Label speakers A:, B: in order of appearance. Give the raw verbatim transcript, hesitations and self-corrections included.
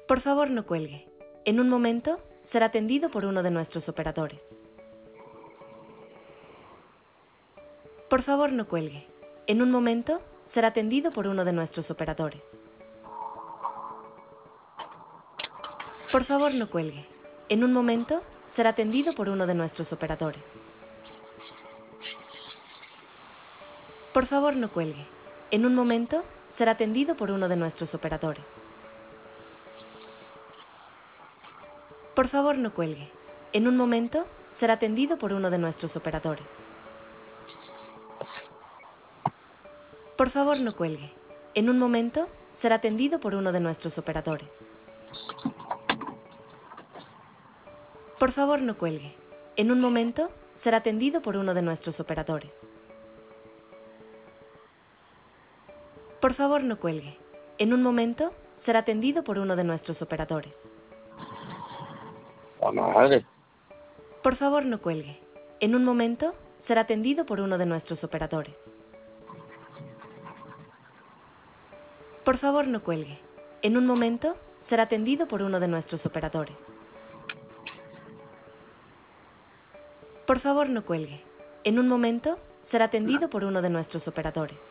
A: Por favor, no cuelgue. En un momento, será atendido por uno de nuestros operadores. Por favor, no cuelgue. En un momento, será atendido por uno de nuestros operadores. Por favor, no cuelgue. En un momento, será atendido por uno de nuestros operadores. Por favor, no cuelgue. En un momento, será atendido por uno de nuestros operadores. Por favor, no cuelgue. En un momento, será atendido por uno de nuestros operadores. Por favor, no cuelgue. En un momento, será atendido por uno de nuestros operadores. Por favor, no cuelgue. En un momento, será atendido por uno de nuestros operadores. Por favor, no cuelgue. En un momento, será atendido por uno de nuestros operadores.
B: La madre.
A: Por favor, no cuelgue. En un momento, será atendido por uno de nuestros operadores. Por favor, no cuelgue. En un momento, será atendido por uno de nuestros operadores. Por favor, no cuelgue. En un momento, será atendido por uno de nuestros operadores.